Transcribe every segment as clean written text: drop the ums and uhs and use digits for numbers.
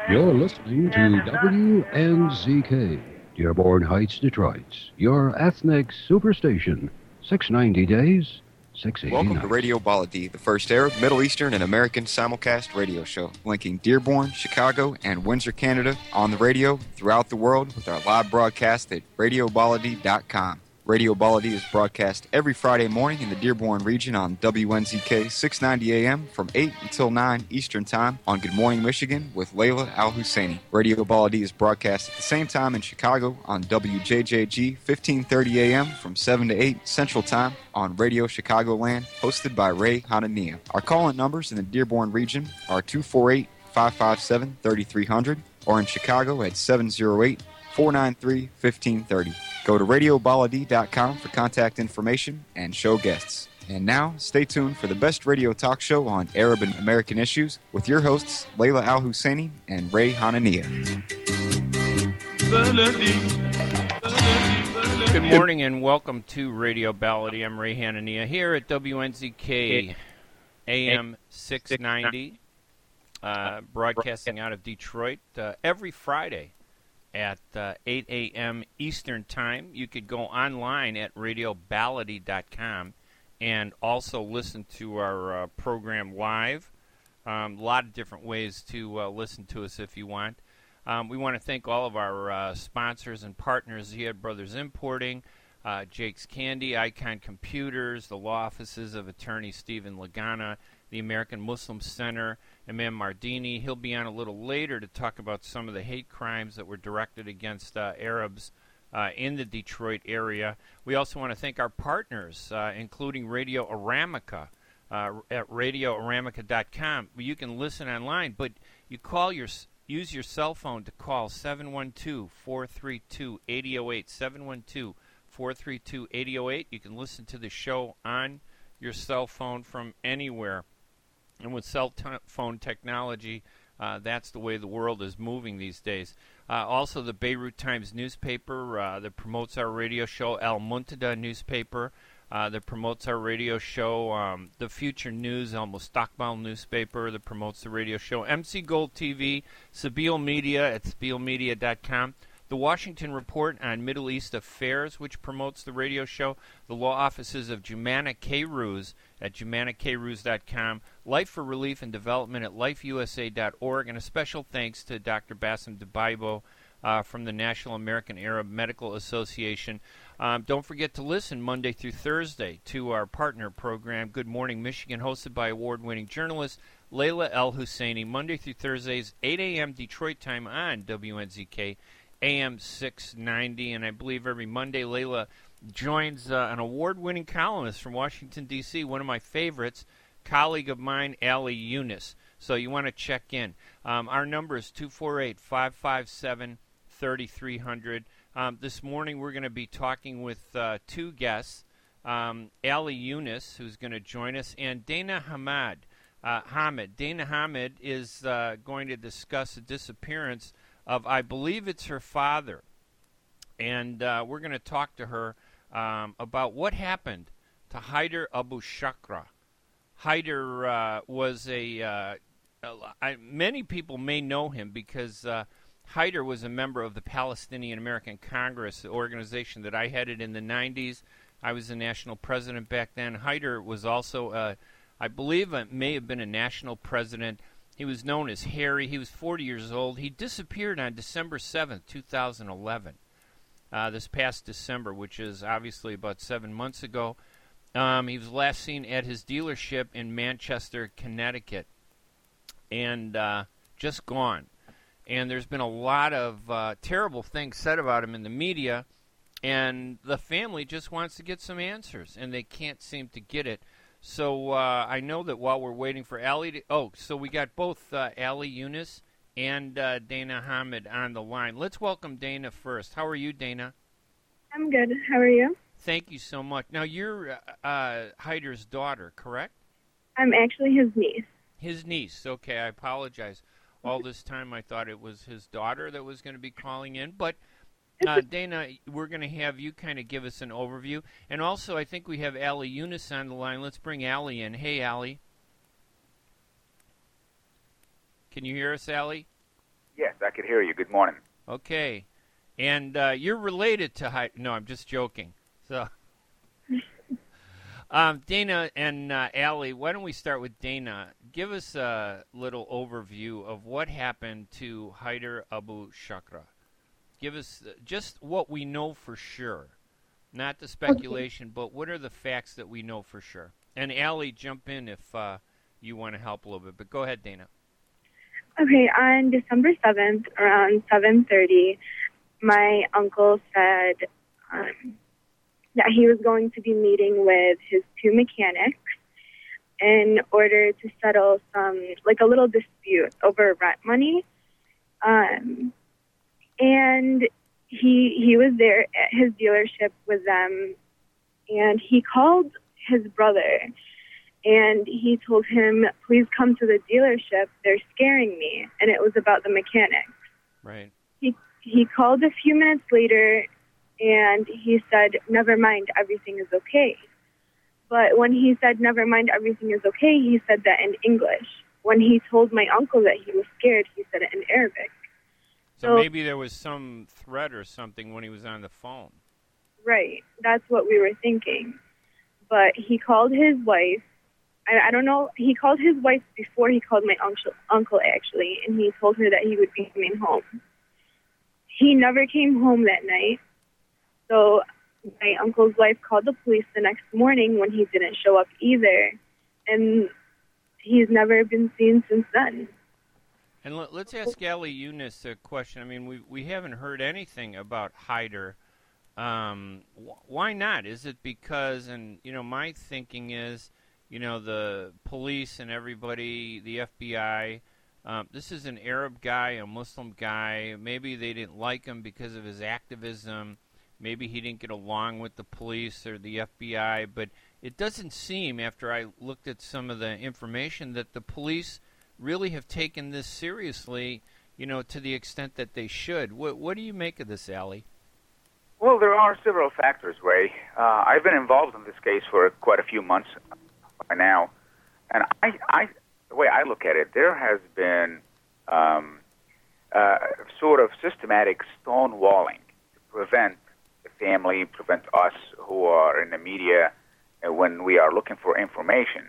You're listening to WNZK, Dearborn Heights, Detroit, your ethnic superstation. 690 days, 680 Welcome to nights. Radio Baladi, the first Arab, Middle Eastern, and American simulcast radio show, linking Dearborn, Chicago, and Windsor, Canada on the radio throughout the world with our live broadcast at radiobaladi.com. Radio Baladi is broadcast every Friday morning in the Dearborn region on WNZK 690 AM from 8 until 9 Eastern Time on Good Morning Michigan with Layla Al-Husseini. Radio Baladi is broadcast at the same time in Chicago on WJJG 1530 AM from 7 to 8 Central Time on Radio Chicagoland, hosted by Ray Hanania. Our call-in numbers in the Dearborn region are 248-557-3300 or in Chicago at 708-493-1530. Go to radiobaladi.com for contact information and show guests. And now, stay tuned for the best radio talk show on Arab and American issues with your hosts, Layla Al-Husseini and Ray Hanania. Good morning and welcome to Radio Baladi. I'm Ray Hanania here at WNZK AM 690, broadcasting out of Detroit every Friday at 8 a.m. Eastern Time. You could go online at radiobaladi.com and also listen to our program live. A lot of different ways to listen to us if you want. We want to thank all of our sponsors and partners here at Brothers Importing, Jake's Candy, Icon Computers, the law offices of attorney Stephen Lagana, the American Muslim Center, Imam Mardini. He'll be on a little later to talk about some of the hate crimes that were directed against Arabs in the Detroit area. We also want to thank our partners, including Radio Aramica at radioaramica.com. You can listen online, but you use your cell phone to call 712-432-8008, 712-432-8008. You can listen to the show on your cell phone from anywhere. And with cell phone technology, that's the way the world is moving these days. Also, the Beirut Times newspaper that promotes our radio show, Al Muntada newspaper that promotes our radio show, the Future News, Al Mustaqbal newspaper that promotes the radio show, MC Gold TV, Sabeel Media at sabeelmedia.com, the Washington Report on Middle East Affairs, which promotes the radio show, the law offices of Jumana K-Ruz at JumanaKruz.com, Life for Relief and Development at lifeusa.org, and a special thanks to Dr. Bassem Debaibo from the National American Arab Medical Association. Don't forget to listen Monday through Thursday to our partner program, Good Morning Michigan, hosted by award-winning journalist Layla Al-Husseini, Monday through Thursdays, 8 a.m. Detroit time on WNZK AM 690, and I believe every Monday Layla joins an award-winning columnist from Washington, D.C., one of my favorites, colleague of mine, Ali Yunus. So you want to check in. Our number is 248-557-3300. This morning we're going to be talking with two guests, Ali Yunus, who's going to join us, and Dana Hamid. Dana Hamid is going to discuss the disappearance of, I believe it's her father. And we're going to talk to her about what happened to Haider Abu Shakra. Haider was many people may know him because Haider was a member of the Palestinian American Congress, the organization that I headed in the 90s. I was the national president back then. Haider was also, I believe, may have been a national president. He was known as Harry. He was 40 years old. He disappeared on December 7th, 2011, this past December, which is obviously about 7 months ago. He was last seen at his dealership in Manchester, Connecticut, and just gone. And there's been a lot of terrible things said about him in the media, and the family just wants to get some answers, and they can't seem to get it. So I know that while we're waiting for Ali to... so we got both Ali Yunus and Dana Hamid on the line. Let's welcome Dana first. How are you, Dana? I'm good. How are you? Thank you so much. Now, you're Haider's daughter, correct? I'm actually his niece. His niece. Okay, I apologize. All this time I thought it was his daughter that was going to be calling in. But, Dana, we're going to have you kind of give us an overview. And also, I think we have Ali Yunus on the line. Let's bring Ali in. Hey, Ali. Can you hear us, Ali? Yes, I could hear you. Good morning. Okay. And you're related to Hyder. No, I'm just joking. So, Dana and Allie, why don't we start with Dana? Give us a little overview of what happened to Hyder Abu Shakra. Give us just what we know for sure, not the speculation, but what are the facts that we know for sure? And Allie, jump in if you want to help a little bit. But go ahead, Dana. Okay, on December 7th, around 7:30, my uncle said that he was going to be meeting with his two mechanics in order to settle a little dispute over rent money. And he was there at his dealership with them, and he called his brother, and he told him, please come to the dealership, they're scaring me, and it was about the mechanics. Right. He called a few minutes later, and he said, never mind, everything is okay. But when he said, never mind, everything is okay, he said that in English. When he told my uncle that he was scared, he said it in Arabic. So maybe there was some threat or something when he was on the phone. Right. That's what we were thinking. But he called his wife. I don't know. He called his wife before he called my uncle, actually, and he told her that he would be coming home. He never came home that night. So my uncle's wife called the police the next morning when he didn't show up either. And he's never been seen since then. And let's ask Allie Eunice a question. I mean, we haven't heard anything about Hyder. Why not? Is it because, and, my thinking is, the police and everybody, the FBI, this is an Arab guy, a Muslim guy. Maybe they didn't like him because of his activism. Maybe he didn't get along with the police or the FBI. But it doesn't seem, after I looked at some of the information, that the police really have taken this seriously, to the extent that they should. What do you make of this, Allie? Well, there are several factors, Ray. I've been involved in this case for quite a few months by now, and the way I look at it, there has been sort of systematic stonewalling to prevent the family, prevent us who are in the media when we are looking for information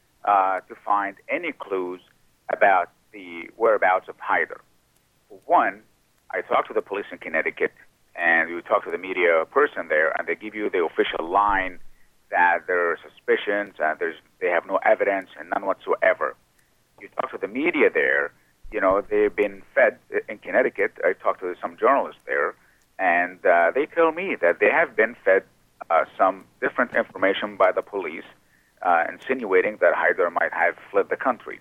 to find any clues about the whereabouts of Hyder. For one, I talked to the police in Connecticut, and you talk to the media person there, and they give you the official line that there are suspicions and they have no evidence and none whatsoever. You talk to the media there, they've been fed in Connecticut. I talked to some journalists there, and they tell me that they have been fed some different information by the police insinuating that Hyder might have fled the country.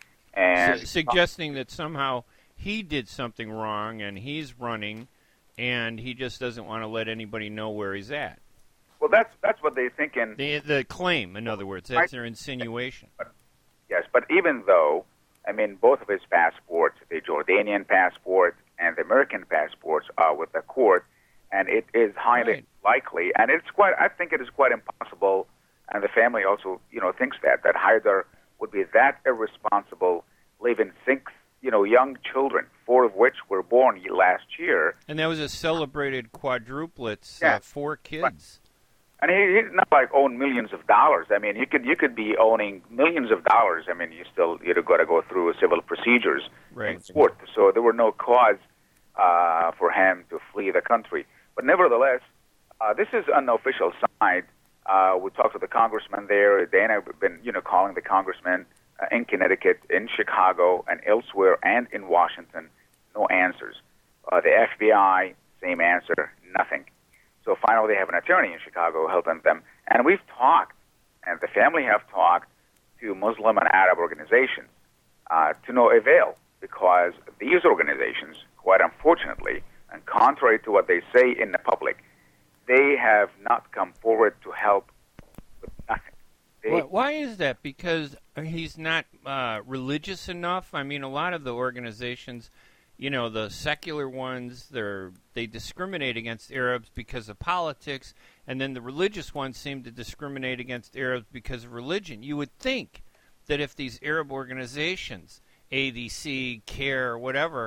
And suggesting that somehow he did something wrong and he's running and he just doesn't want to let anybody know where he's at. Well, that's what they're thinking. The claim, in other words, that's their insinuation. Yes, but even though, both of his passports, the Jordanian passport and the American passports, are with the court, and it is highly likely, and I think it is quite impossible, and the family also, thinks that Hyder would be that irresponsible, leaving 6, young children, 4 of which were born last year. And that was a celebrated quadruplets, 4 kids. Right. And he's not like own millions of dollars. You could be owning millions of dollars. You still got to go through civil procedures in court. So there were no cause for him to flee the country. But nevertheless, this is an official side. We talked to the congressman there. Dana have been, calling the congressman in Connecticut, in Chicago, and elsewhere, and in Washington. No answers. The FBI, same answer, nothing. So finally, they have an attorney in Chicago helping them. And we've talked, and the family have talked to Muslim and Arab organizations to no avail, because these organizations, quite unfortunately, and contrary to what they say in the public, they have not come forward to help with nothing. Why is that? Because he's not religious enough? A lot of the organizations, the secular ones, they discriminate against Arabs because of politics, and then the religious ones seem to discriminate against Arabs because of religion. You would think that if these Arab organizations, ADC, CARE, whatever,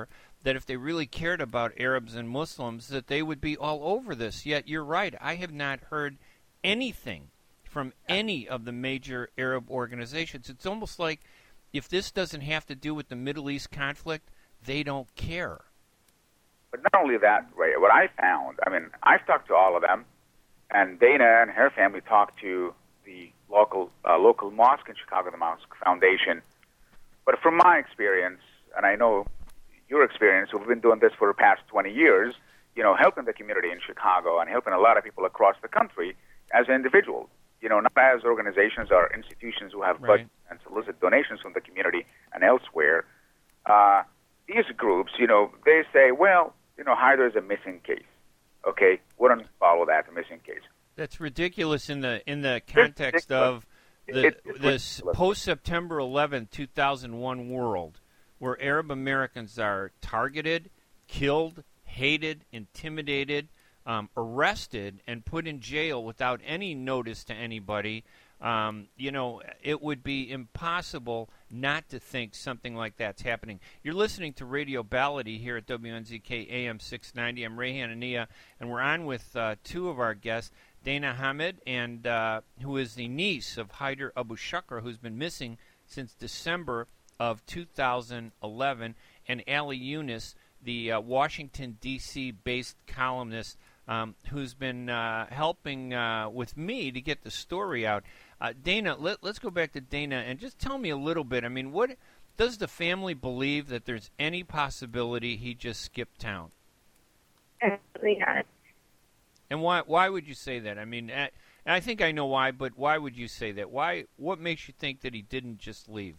that if they really cared about Arabs and Muslims, that they would be all over this. Yet you're right. I have not heard anything from any of the major Arab organizations. It's almost like if this doesn't have to do with the Middle East conflict, they don't care. But not only that, Ray, what I found, I mean, I've talked to all of them, and Dana and her family talked to the local mosque in Chicago, the Mosque Foundation. But from my experience, and I know your experience, we've been doing this for the past 20 years, helping the community in Chicago and helping a lot of people across the country as individuals, not as organizations or institutions who have budgets and solicit donations from the community and elsewhere. These groups, they say, well, Haider is a missing case. Okay, we don't follow that, a missing case. That's ridiculous in the context of this post-September 11, 2001 world, where Arab Americans are targeted, killed, hated, intimidated, arrested, and put in jail without any notice to anybody. It would be impossible not to think something like that's happening. You're listening to Radio Baladi here at WNZK AM 690. I'm Ray Hanania, and we're on with two of our guests, Dana Hamid, and who is the niece of Haider Abu Shakr, who's been missing since December of 2011, and Ali Yunus, the Washington, D.C. based columnist who's been helping with me to get the story out. Dana, let's go back to Dana and just tell me a little bit. I mean, what does the family believe that there's any possibility he just skipped town? Absolutely not. And why would you say that? I mean, and I think I know why, but why would you say that? What makes you think that he didn't just leave?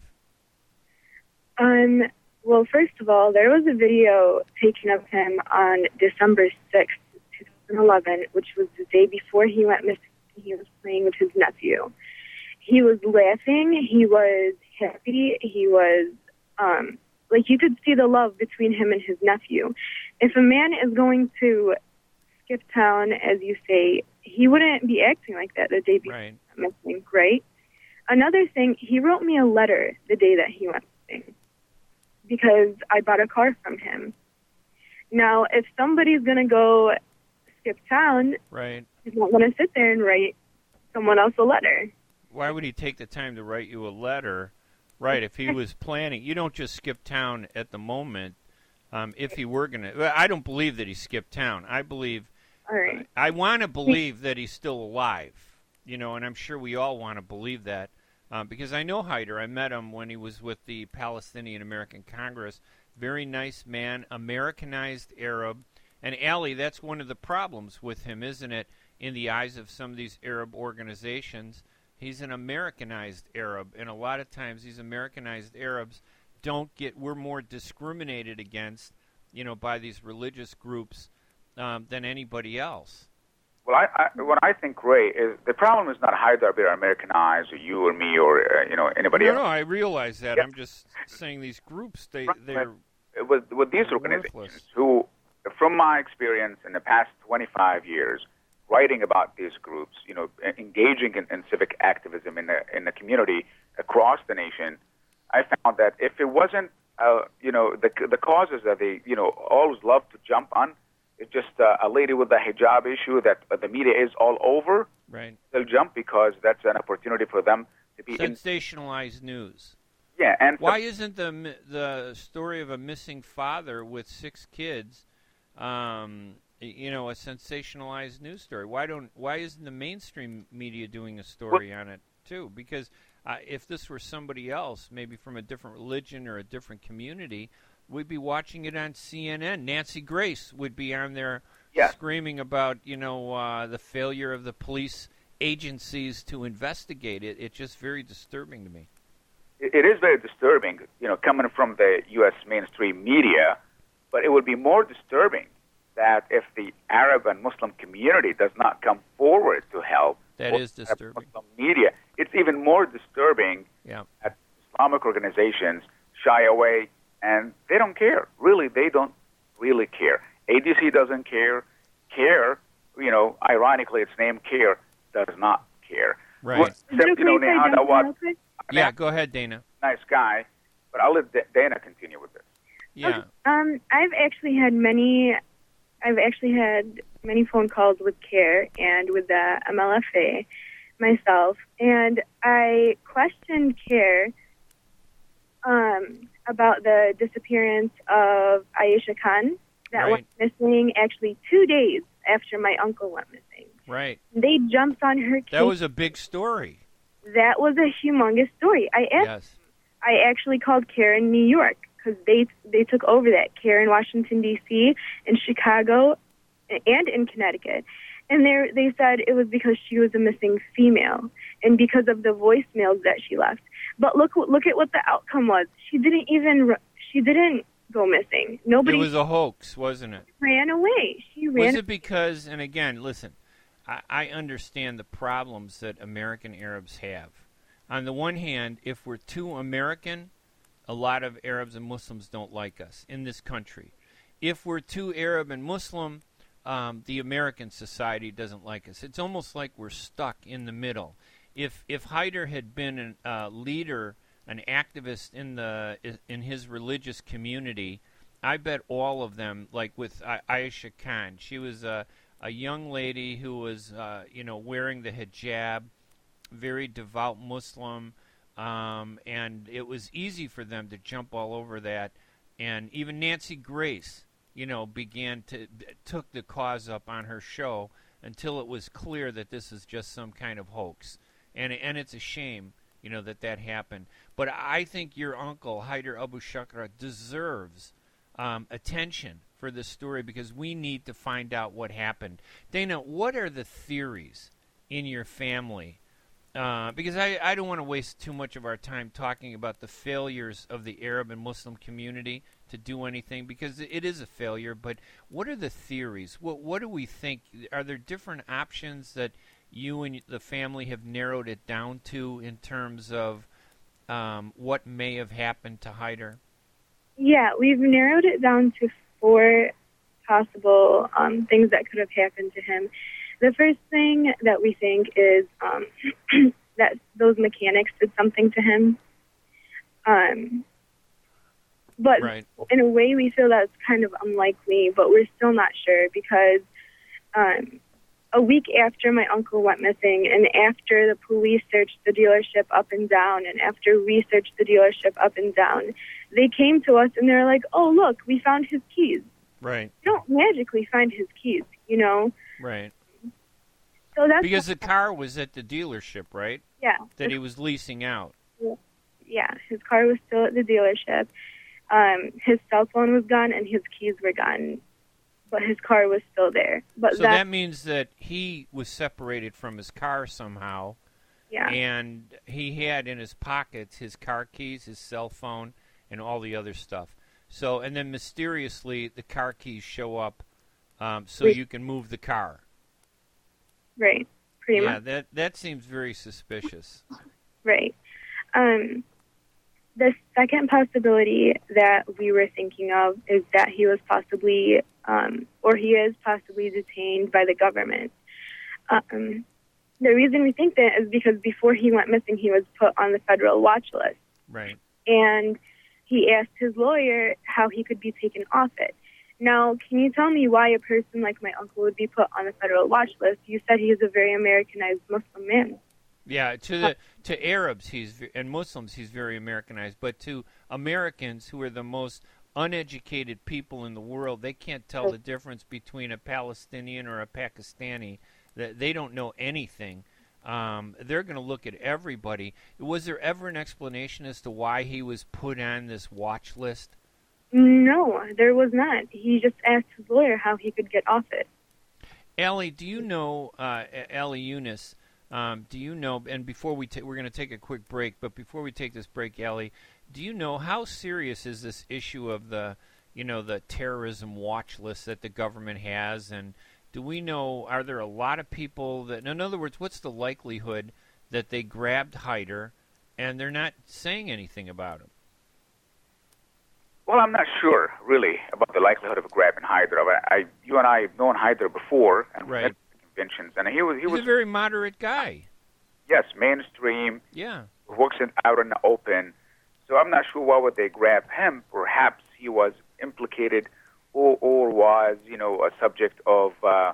Well, first of all, there was a video taken of him on December 6th, 2011, which was the day before he went missing. He was playing with his nephew. He was laughing. He was happy. He was, you could see the love between him and his nephew. If a man is going to skip town, as you say, he wouldn't be acting like that the day before he went missing, right? Another thing, he wrote me a letter the day that he went missing because I bought a car from him. Now, if somebody's going to go skip town, he's not going to sit there and write someone else a letter. Why would he take the time to write you a letter? Right, if he was planning. You don't just skip town at the moment. If he were going to. I don't believe that he skipped town. I believe. All right. I want to believe that he's still alive, and I'm sure we all want to believe that because I know Haider. I met him when he was with the Palestinian American Congress. Very nice man, Americanized Arab. And Ali, that's one of the problems with him, isn't it? In the eyes of some of these Arab organizations, he's an Americanized Arab, and a lot of times these Americanized Arabs we're more discriminated against, by these religious groups than anybody else. Well, what I think, Ray, is the problem is not Haider being Americanized, or you or me, or anybody else. No, I realize that. Yeah. I'm just saying these groups, they're with these organizations who, from my experience in the past 25 years, writing about these groups, engaging in civic activism in the community across the nation, I found that if it wasn't, the causes that they, always love to jump on, it's just a lady with the hijab issue that the media is all over. Right. They'll jump because that's an opportunity for them to be sensationalized news. Yeah, and why isn't the story of a missing father with 6 kids, a sensationalized news story? Why isn't the mainstream media doing a story on it too? Because if this were somebody else, maybe from a different religion or a different community, we'd be watching it on CNN. Nancy Grace would be on there screaming about, the failure of the police agencies to investigate it. It's just very disturbing to me. It is very disturbing, coming from the U.S. mainstream media, but it would be more disturbing that if the Arab and Muslim community does not come forward to help. That is disturbing. Muslim media. It's even more disturbing that Islamic organizations shy away, and they don't care. Really, they don't really care. ADC doesn't care. CARE, ironically, its name CARE does not care. Right. Except, Yeah, go ahead, Dana. Nice guy, but I'll let Dana continue with this. Yeah. I've actually had many phone calls with CARE and with the MLFA myself, and I questioned CARE about the disappearance of Aisha Khan that went missing actually 2 days after my uncle went missing. Right. They jumped on her case. That was a big story. That was a humongous story. I actually called CARE in New York because they took over that CARE in Washington, D.C., in Chicago, and in Connecticut. And they said it was because she was a missing female and because of the voicemails that she left. But look at what the outcome was. She didn't go missing. Nobody. It was a hoax, wasn't it? Ran away. Was it because? And again, listen, I understand the problems that American Arabs have. On the one hand, if we're too American, a lot of Arabs and Muslims don't like us in this country. If we're too Arab and Muslim, the American society doesn't like us. It's almost like we're stuck in the middle. If Haider had been a leader, an activist in his religious community, I bet all of them, like with Aisha Khan, she was a young lady who was wearing the hijab, very devout Muslim, and it was easy for them to jump all over that. And even Nancy Grace, took the cause up on her show until it was clear that this is just some kind of hoax. And it's a shame, that happened. But I think your uncle, Haider Abu Shakra, deserves attention for this story because we need to find out what happened. Dana, what are the theories in your family? Because I don't want to waste too much of our time talking about the failures of the Arab and Muslim community to do anything, because it is a failure. But what are the theories? What do we think? Are there different options that you and the family have narrowed it down to in terms of what may have happened to Haider? Yeah, we've narrowed it down to 4 possible things that could have happened to him. The first thing that we think is that those mechanics did something to him. But in a way, we feel that's kind of unlikely, but we're still not sure because a week after my uncle went missing and after the police searched the dealership up and down and after we searched the dealership up and down, they came to us and they're like, oh, look, we found his keys. Right. You don't magically find his keys, Right. So that's because the car was at the dealership, right? Yeah. That he was leasing out. Yeah, his car was still at the dealership. His cell phone was gone and his keys were gone, but his car was still there. But so that means that he was separated from his car somehow. Yeah. And he had in his pockets his car keys, his cell phone, and all the other stuff. So, and then mysteriously the car keys show up so you can move the car. Right, pretty much. Yeah, that seems very suspicious. Right. The second possibility that we were thinking of is that he was possibly, or he is possibly detained by the government. The reason we think that is because before he went missing, he was put on the federal watch list. Right. And he asked his lawyer how he could be taken off it. Now, can you tell me why a person like my uncle would be put on a federal watch list? You said he is a very Americanized Muslim man. Yeah, to Arabs and Muslims he's very Americanized, but to Americans who are the most uneducated people in the world, they can't tell the difference between a Palestinian or a Pakistani. They don't know anything. They're going to look at everybody. Was there ever an explanation as to why he was put on this watch list? No, there was not. He just asked his lawyer how he could get off it. Allie, do you know, Allie Eunice, do you know, and before we're going to take a quick break, but before we take this break, Allie, do you know how serious is this issue of the terrorism watch list that the government has? And do we know, are there a lot of people that, in other words, what's the likelihood that they grabbed Haider and they're not saying anything about him? Well, I'm not sure, really, about the likelihood of grabbing Haider. You and I have known Haider before, and we met at conventions, and he was a very moderate guy. Yes, mainstream. Yeah. Works out in the open. So I'm not sure why would they grab him. Perhaps he was implicated or was, a subject of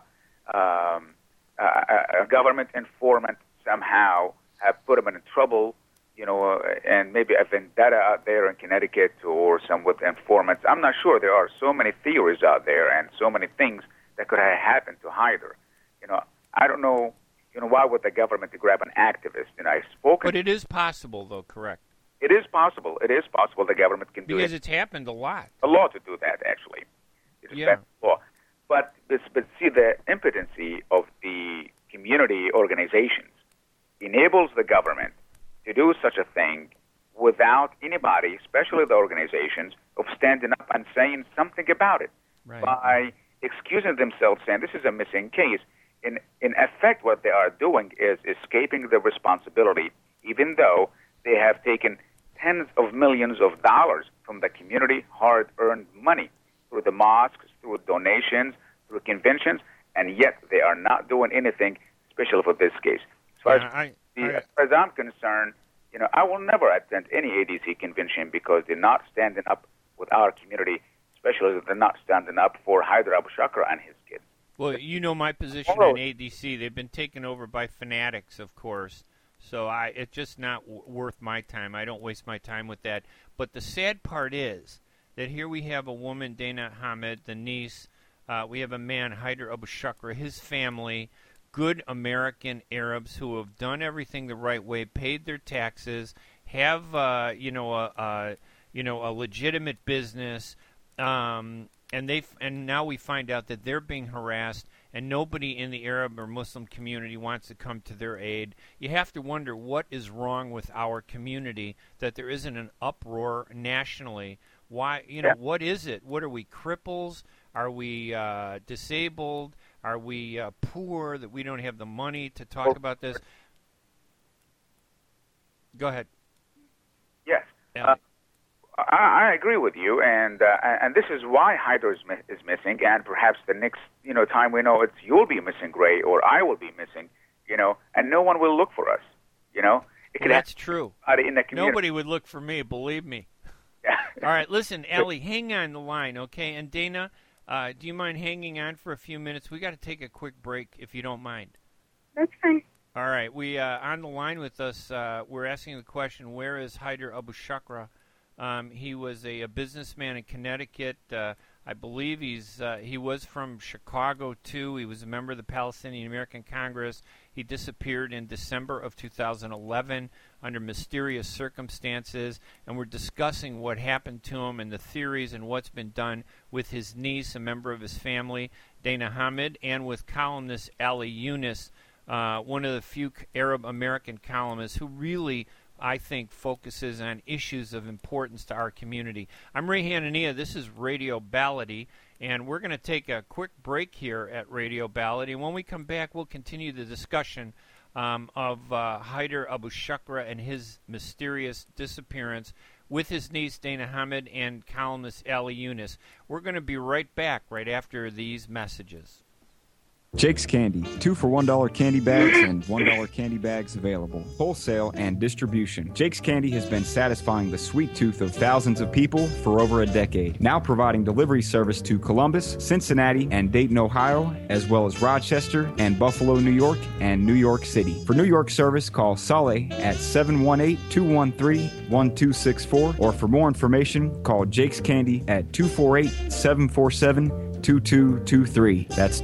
a government informant somehow have put him in trouble, and maybe a vendetta out there in Connecticut or some with informants. I'm not sure. There are so many theories out there and so many things that could have happened to Hyder. I don't know, why would the government grab an activist? And I've spoken. But it is possible, though, correct? It is possible. It is possible the government can do it. Because it's happened a lot. A law to do that, actually. It's a law. But see, the impotency of the community organizations enables the government to do such a thing without anybody, especially the organizations, of standing up and saying something about it. Right. By excusing themselves, saying this is a missing case. In effect, what they are doing is escaping the responsibility, even though they have taken tens of millions of dollars from the community, hard-earned money, through the mosques, through donations, through conventions, and yet they are not doing anything special for this case. As far as I'm concerned, I will never attend any ADC convention because they're not standing up with our community, especially if they're not standing up for Hyder Abu Shakra and his kids. Well, my position on ADC. They've been taken over by fanatics, of course. So it's just not worth my time. I don't waste my time with that. But the sad part is that here we have a woman, Dana Hamid, the niece. We have a man, Hyder Abu Shakra, his family, good American Arabs who have done everything the right way, paid their taxes, have a legitimate business, and now we find out that they're being harassed, and nobody in the Arab or Muslim community wants to come to their aid. You have to wonder what is wrong with our community that there isn't an uproar nationally. Why? What is it? What are we, cripples? Are we disabled? Are we poor that we don't have the money to talk about this? Go ahead. Yes. I agree with you, and this is why Hyder is missing, and perhaps the next time we know you'll be missing, Gray, or I will be missing, and no one will look for us, That's true. In the Nobody would look for me, believe me. Yeah. All right, listen, Allie, hang on the line, okay? And Dana, do you mind hanging on for a few minutes? We got to take a quick break, if you don't mind. That's fine. All right, we on the line with us. We're asking the question: where is Hyder Abu Shakra? He was a businessman in Connecticut. I believe he was from Chicago, too. He was a member of the Palestinian American Congress. He disappeared in December of 2011 under mysterious circumstances, and we're discussing what happened to him and the theories and what's been done with his niece, a member of his family, Dana Hamid, and with columnist Ali Yunus, one of the few Arab American columnists who really, I think, focuses on issues of importance to our community. I'm Ray Hanania. This is Radio Ballady, and we're going to take a quick break here at Radio Ballady. And when we come back, we'll continue the discussion of Hyder Abu Shakra and his mysterious disappearance with his niece, Dana Hamid, and columnist Ali Yunus. We're going to be right back right after these messages. Jake's Candy, 2 for $1 candy bags and $1 candy bags available. Wholesale and distribution. Jake's Candy has been satisfying the sweet tooth of thousands of people for over a decade. Now providing delivery service to Columbus, Cincinnati, and Dayton, Ohio, as well as Rochester and Buffalo, New York, and New York City. For New York service, call Saleh at 718-213-1264, or for more information, call Jake's Candy at 248-747-2223. That's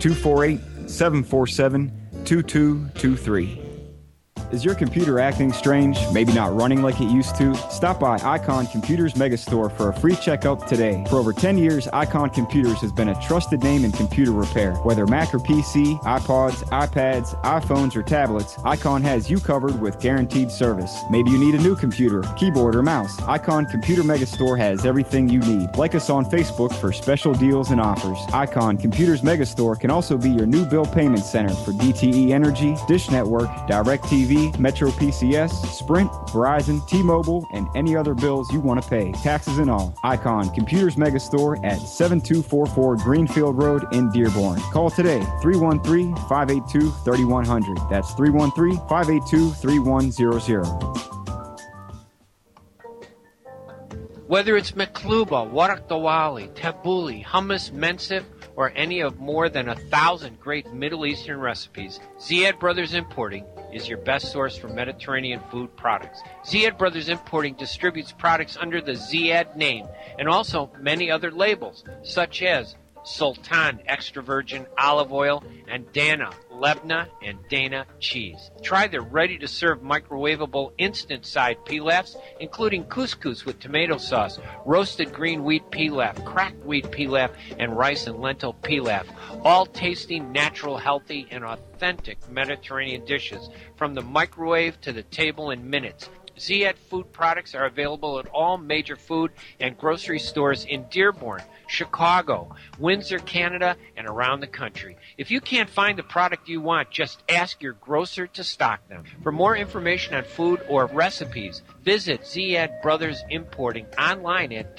248-747-2223. Is your computer acting strange, maybe not running like it used to? Stop by Icon Computers Megastore for a free checkup today. For over 10 years, Icon Computers has been a trusted name in computer repair. Whether Mac or PC, iPods, iPads, iPhones, or tablets, Icon has you covered with guaranteed service. Maybe you need a new computer, keyboard, or mouse. Icon Computer Megastore has everything you need. Like us on Facebook for special deals and offers. Icon Computers Megastore can also be your new bill payment center for DTE Energy, Dish Network, DirecTV, Metro PCS, Sprint, Verizon, T-Mobile, and any other bills you want to pay, taxes and all. Icon Computers Megastore at 7244 Greenfield Road in Dearborn. Call today, 313-582-3100. That's 313-582-3100. Whether it's Mekluba, Warak Dawali, Tabbouleh, hummus, mensif, or any of more than 1,000 great Middle Eastern recipes, Ziad Brothers Importing is your best source for Mediterranean food products. Ziad Brothers Importing distributes products under the Ziad name and also many other labels, such as Sultan extra virgin olive oil and Dana Lebna and Dana cheese. Try their ready-to-serve microwavable instant side pilafs, including couscous with tomato sauce, roasted green wheat pilaf, cracked wheat pilaf, and rice and lentil pilaf. All tasting natural, healthy, and authentic Mediterranean dishes from the microwave to the table in minutes. Ziad food products are available at all major food and grocery stores in Dearborn, Chicago, Windsor, Canada, and around the country. If you can't find the product you want, just ask your grocer to stock them. For more information on food or recipes, visit Ziad Brothers Importing online at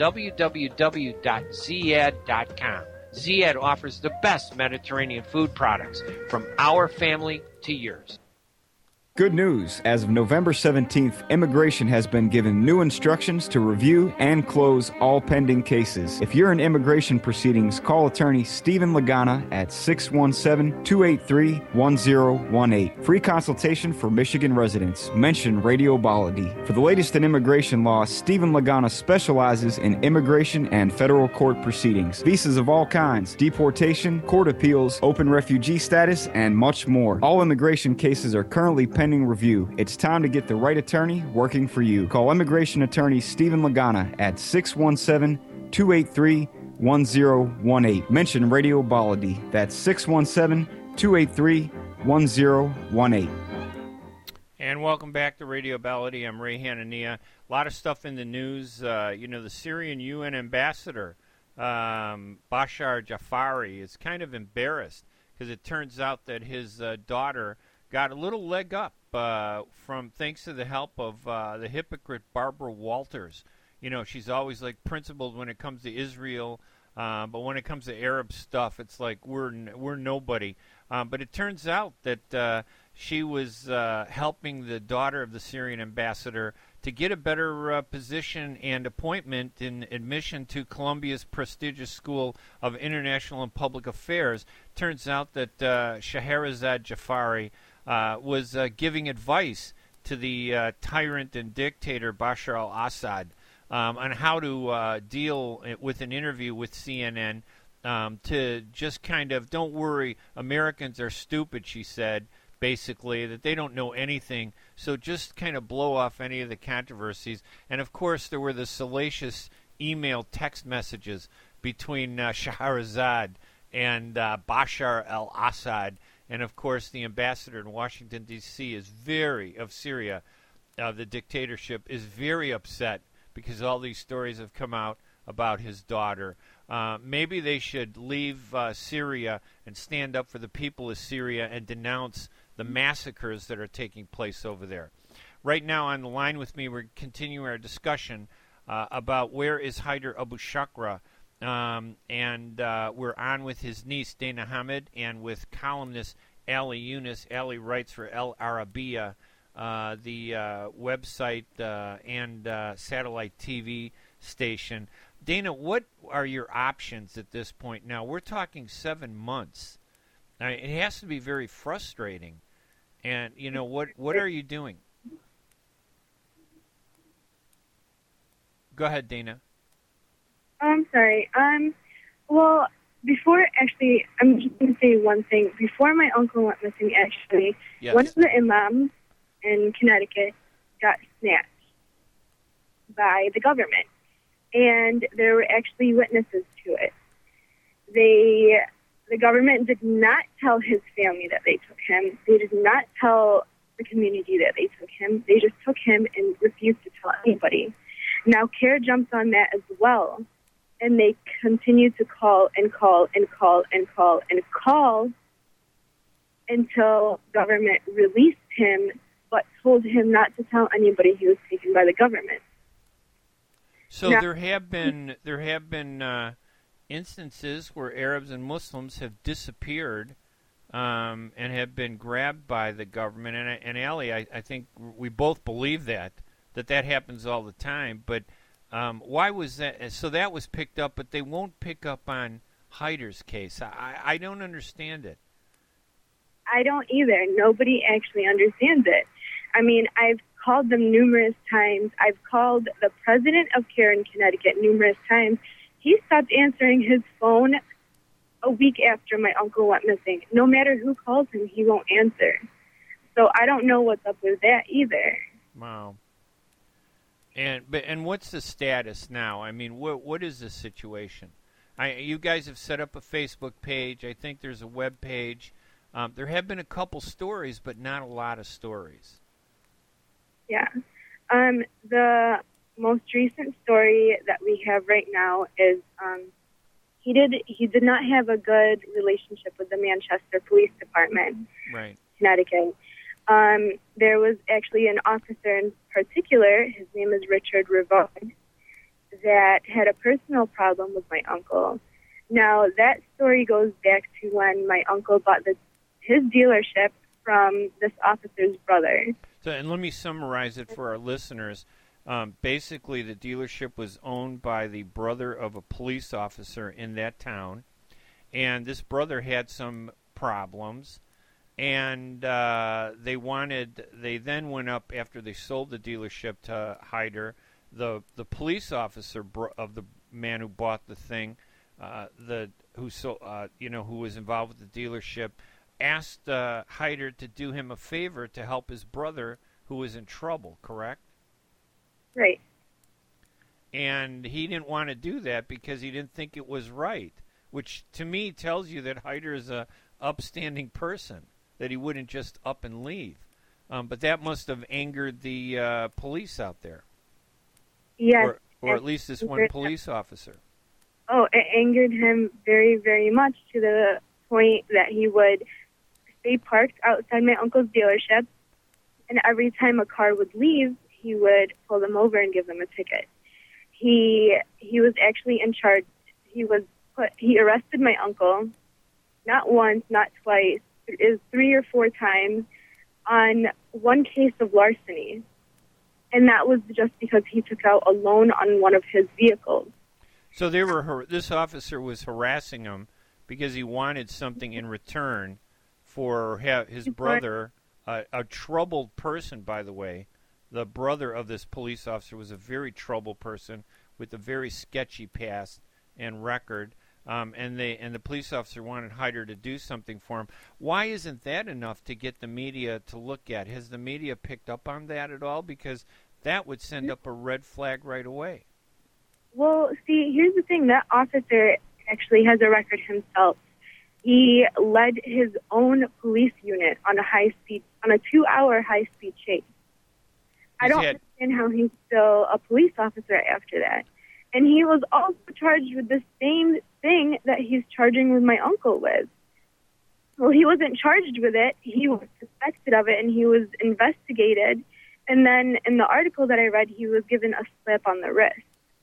www.ziad.com. Ziad offers the best Mediterranean food products from our family to yours. Good news. As of November 17th, immigration has been given new instructions to review and close all pending cases. If you're in immigration proceedings, call attorney Stephen Lagana at 617-283-1018. Free consultation for Michigan residents. Mention Radio Baladi. For the latest in immigration law, Stephen Lagana specializes in immigration and federal court proceedings, visas of all kinds, deportation, court appeals, open refugee status, and much more. All immigration cases are currently pending review. It's time to get the right attorney working for you. Call immigration attorney Stephen Lagana at 617-283-1018. Mention Radio Baladi. That's 617-283-1018. And welcome back to Radio Baladi. I'm Ray Hanania. A lot of stuff in the news. The Syrian UN ambassador, Bashar Jafari, is kind of embarrassed because it turns out that his daughter got a little leg up thanks to the help of the hypocrite Barbara Walters. She's always like principled when it comes to Israel, but when it comes to Arab stuff, it's like we're nobody. But it turns out that she was helping the daughter of the Syrian ambassador to get a better position and appointment in admission to Columbia's prestigious School of International and Public Affairs. Turns out that Scheherazade Jafari was giving advice to the tyrant and dictator Bashar al-Assad on how to deal with an interview with CNN to just kind of, don't worry, Americans are stupid, she said, basically, that they don't know anything, so just kind of blow off any of the controversies. And, of course, there were the salacious email text messages between Scheherazade and Bashar al-Assad. And, of course, the ambassador in Washington, D.C. of Syria, the dictatorship, is very upset because all these stories have come out about his daughter. Maybe they should leave Syria and stand up for the people of Syria and denounce the massacres that are taking place over there. Right now on the line with me, we're continuing our discussion about where is Haider Abu Shakra. And we're on with his niece, Dana Hamid, and with columnist Ali Yunus. Ali writes for El Arabiya, the website and satellite TV station. Dana, what are your options at this point? Now, we're talking 7 months. Now, it has to be very frustrating. And, what are you doing? Go ahead, Dana. I'm sorry. Well, before, actually, I'm just going to say one thing. Before my uncle went missing, actually, yes, one of the imams in Connecticut got snatched by the government. And there were actually witnesses to it. The government did not tell his family that they took him. They did not tell the community that they took him. They just took him and refused to tell anybody. Now, CARE jumps on that as well. And they continue to call and call and call and call and call until government released him, but told him not to tell anybody he was taken by the government. So now, there have been instances where Arabs and Muslims have disappeared and have been grabbed by the government. And Ali, I think we both believe that happens all the time. But Why was that? So that was picked up, but they won't pick up on Hyder's case. I don't understand it. I don't either. Nobody actually understands it. I mean, I've called them numerous times. I've called the president of CARE in Connecticut numerous times. He stopped answering his phone a week after my uncle went missing. No matter who calls him, he won't answer. So I don't know what's up with that either. Wow. And what's the status now? I mean, what is the situation? You guys have set up a Facebook page. I think there's a web page. There have been a couple stories, but not a lot of stories. Yeah. The most recent story that we have right now is he did not have a good relationship with the Manchester Police Department, right, Connecticut. There was actually an officer in particular, his name is Richard Rivard, that had a personal problem with my uncle. Now, that story goes back to when my uncle bought his dealership from this officer's brother. So, and let me summarize it for our listeners. Basically, the dealership was owned by the brother of a police officer in that town, and this brother had some problems, and they then went up after they sold the dealership to Hyder. The police officer of the man who bought the thing, who was involved with the dealership, asked Hyder to do him a favor to help his brother who was in trouble, correct? Right. And he didn't want to do that because he didn't think it was right, which to me tells you that Hyder is a upstanding person, that he wouldn't just up and leave. But that must have angered the police out there. Yes. Or at least this one police officer. Oh, it angered him very, very much, to the point that he would stay parked outside my uncle's dealership, and every time a car would leave, he would pull them over and give them a ticket. He was actually in charge. He arrested my uncle, not once, not twice, it was 3 or 4 times on one case of larceny. And that was just because he took out a loan on one of his vehicles. So this officer was harassing him because he wanted something in return for his brother, a troubled person, by the way. The brother of this police officer was a very troubled person with a very sketchy past and record, and the police officer wanted Hyder to do something for him. Why isn't that enough to get the media to look at? Has the media picked up on that at all? Because that would send up a red flag right away. Well, see, here's the thing. That officer actually has a record himself. He led his own police unit on a 2-hour high-speed chase. I don't understand how he's still a police officer after that. And he was also charged with the same thing that he's charging with my uncle with. Well, he wasn't charged with it. He was suspected of it, and he was investigated. And then in the article that I read, he was given a slap on the wrist.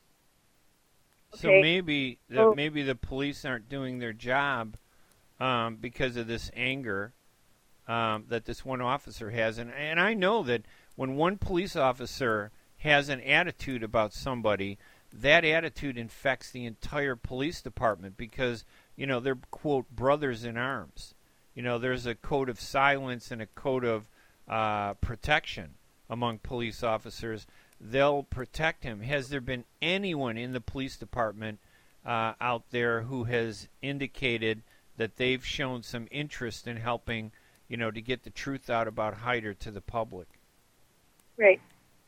Okay. So maybe the police aren't doing their job because of this anger that this one officer has. And I know that when one police officer has an attitude about somebody, that attitude infects the entire police department because, they're, quote, brothers in arms. There's a code of silence and a code of protection among police officers. They'll protect him. Has there been anyone in the police department out there who has indicated that they've shown some interest in helping, to get the truth out about Hyder to the public? Right.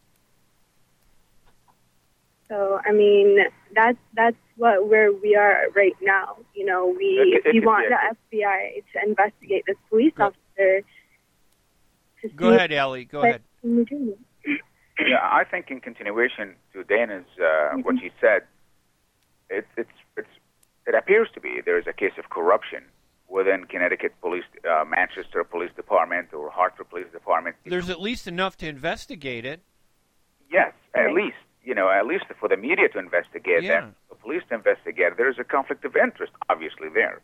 So, I mean, that's where we are right now. We want the FBI to investigate this police officer. Go ahead, Ellie. Go ahead. Yeah, I think in continuation to Dana's what she said, it appears to be there is a case of corruption within Connecticut Police, Manchester Police Department, or Hartford Police Department. There's at least enough to investigate it. Yes, at least. At least for the media to investigate that, the police to investigate. There is a conflict of interest, obviously, there.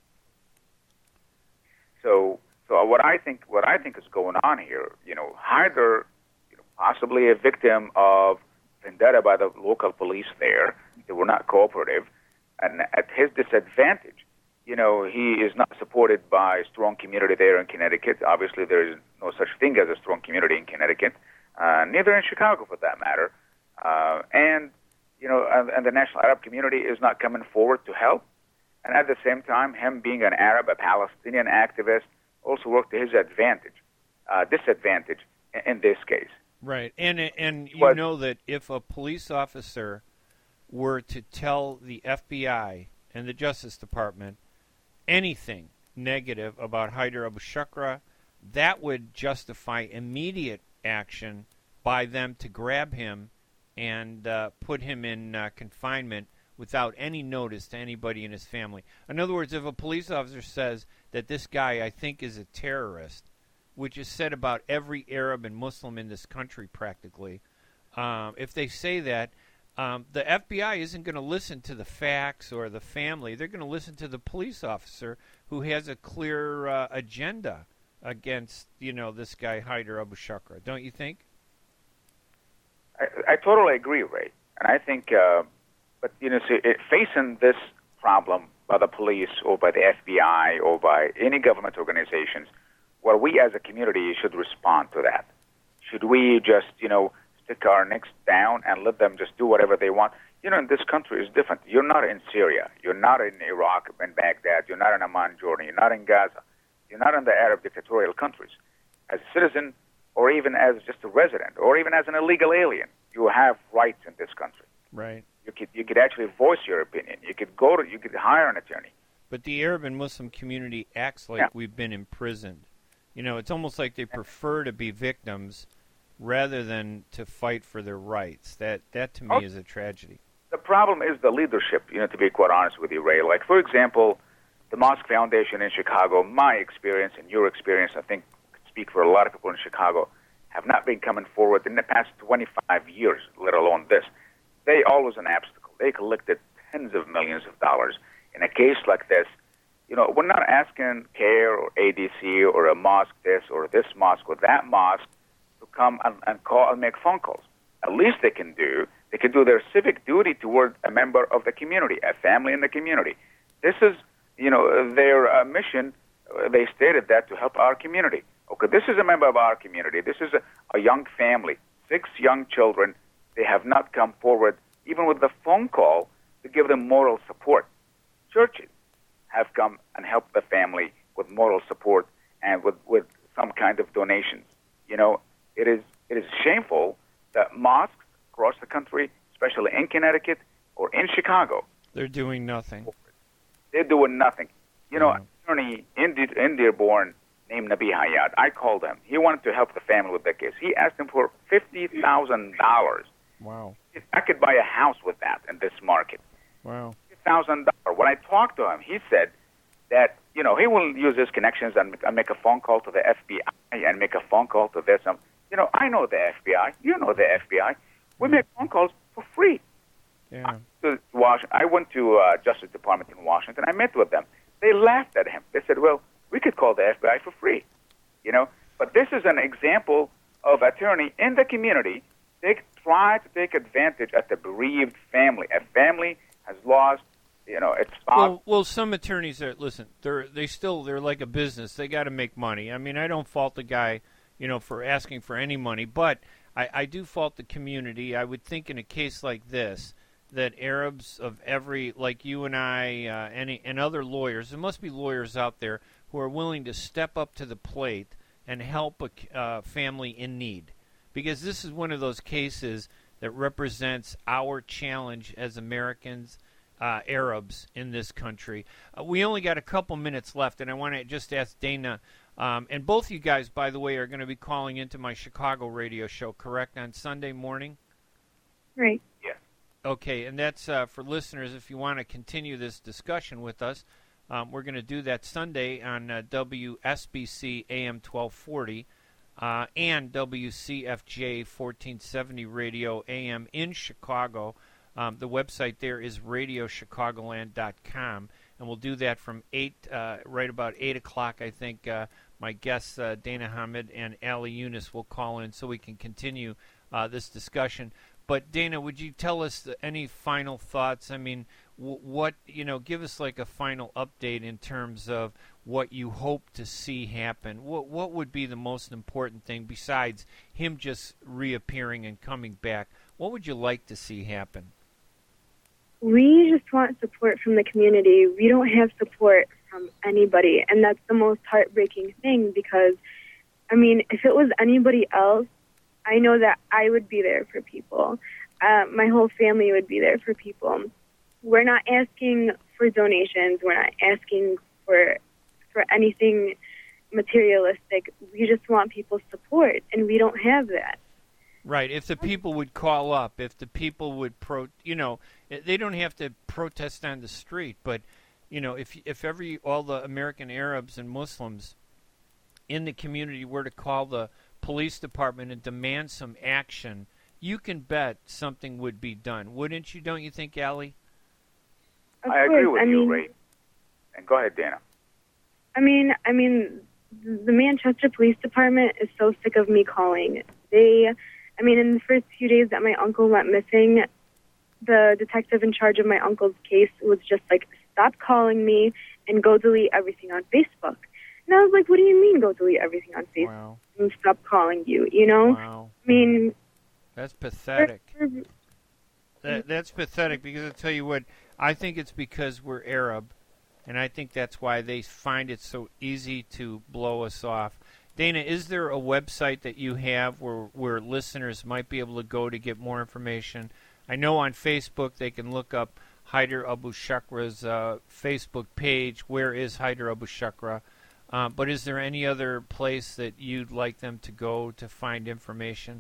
So what I think is going on here, Hyder, possibly a victim of vendetta by the local police there. They were not cooperative. And at his disadvantage, he is not supported by a strong community there in Connecticut. Obviously, there is no such thing as a strong community in Connecticut, neither in Chicago for that matter. And the national Arab community is not coming forward to help. And at the same time, him being an Arab, a Palestinian activist, also worked to his disadvantage in this case. Right, and you know that if a police officer were to tell the FBI and the Justice Department anything negative about Haider Abu Shukra, that would justify immediate action by them to grab him and put him in confinement without any notice to anybody in his family. In other words, if a police officer says that this guy, I think, is a terrorist, which is said about every Arab and Muslim in this country practically, if they say that, the FBI isn't going to listen to the facts or the family. They're going to listen to the police officer who has a clear agenda against, this guy Haider Abu Shukra. Don't you think? I totally agree, Ray. And I think, facing this problem by the police or by the FBI or by any government organizations, well, we as a community should respond to that. Should we just, stick our necks down and let them just do whatever they want? In this country is different. You're not in Syria. You're not in Iraq and Baghdad. You're not in Amman, Jordan. You're not in Gaza. You're not in the Arab dictatorial countries. As a citizen, or even as just a resident, or even as an illegal alien, you have rights in this country. Right. You could actually voice your opinion. You could hire an attorney. But the Arab and Muslim community acts like we've been imprisoned. It's almost like they prefer to be victims rather than to fight for their rights. That to me is a tragedy. The problem is the leadership, to be quite honest with you, Ray. Like, for example, the Mosque Foundation in Chicago, my experience and your experience, I think, could speak for a lot of people in Chicago, have not been coming forward in the past 25 years, let alone this. They always an obstacle. They collected tens of millions of dollars. In a case like this, we're not asking CARE or ADC or a mosque this or this mosque or that mosque to come and call and make phone calls. At least they can do their civic duty toward a member of the community, a family in the community. This is, their mission. They stated that to help our community. Okay, this is a member of our community. This is a young family, 6 young children. They have not come forward, even with the phone call, to give them moral support. Churches have come and helped the family with moral support and with some kind of donations. It is shameful that mosques across the country, especially in Connecticut or in Chicago, they're doing nothing. They're doing nothing. An attorney in Dearborn named Nabi Hayat, I called him. He wanted to help the family with that case. He asked him for $50,000. Wow. I could buy a house with that in this market. Wow. $50,000. When I talked to him, he said that, he will use his connections and make a phone call to the FBI and make a phone call to this. I know the FBI. You know the FBI. We make phone calls for free. Yeah. I went to Justice Department in Washington. I met with them. They laughed at him. They said, well, we could call the FBI for free. But this is an example of attorney in the community. They try to take advantage of the bereaved family. A family has lost, its spouse. Well, some attorneys are, they're like a business. They got to make money. I mean, I don't fault the guy, for asking for any money, but I do fault the community. I would think in a case like this that Arabs of every, like you and I, and other lawyers, there must be lawyers out there who are willing to step up to the plate and help a family in need. Because this is one of those cases that represents our challenge as Americans, Arabs in this country. We only got a couple minutes left, and I want to just ask Dana, and both you guys, by the way, are going to be calling into my Chicago radio show, correct, on Sunday morning? Right. Yeah. Okay, and that's for listeners, if you want to continue this discussion with us, we're going to do that Sunday on WSBC AM 1240 and WCFJ 1470 Radio AM in Chicago. The website there is radiochicagoland.com, and we'll do that from right about 8 o'clock, I think. My guests, Dana Hamid and Ali Yunus, will call in so we can continue this discussion. But Dana, would you tell us any final thoughts? I mean, what, give us like a final update in terms of what you hope to see happen. What would be the most important thing besides him just reappearing and coming back? What would you like to see happen? We just want support from the community. We don't have support from anybody, and that's the most heartbreaking thing because, I mean, if it was anybody else, I know that I would be there for people. My whole family would be there for people. We're not asking for donations. We're not asking for anything materialistic. We just want people's support, and we don't have that. Right. If the people would call up, if the people would they don't have to protest on the street, but if all the American Arabs and Muslims in the community were to call the police department and demand some action, you can bet something would be done, wouldn't you? Don't you think, Allie? I agree with you, Ray. And go ahead, Dana. I mean, the Manchester Police Department is so sick of me calling. In the first few days that my uncle went missing, the detective in charge of my uncle's case was just like, stop calling me and go delete everything on Facebook. And I was like, what do you mean go delete everything on Facebook? Wow. And stop calling you, Wow. I mean... That's pathetic. That's pathetic because I'll tell you what, I think it's because we're Arab, and I think that's why they find it so easy to blow us off. Dana, is there a website that you have where listeners might be able to go to get more information? I know on Facebook they can look up Haider Abu Shakra's Facebook page, Where is Haider Abu Shakra? But is there any other place that you'd like them to go to find information?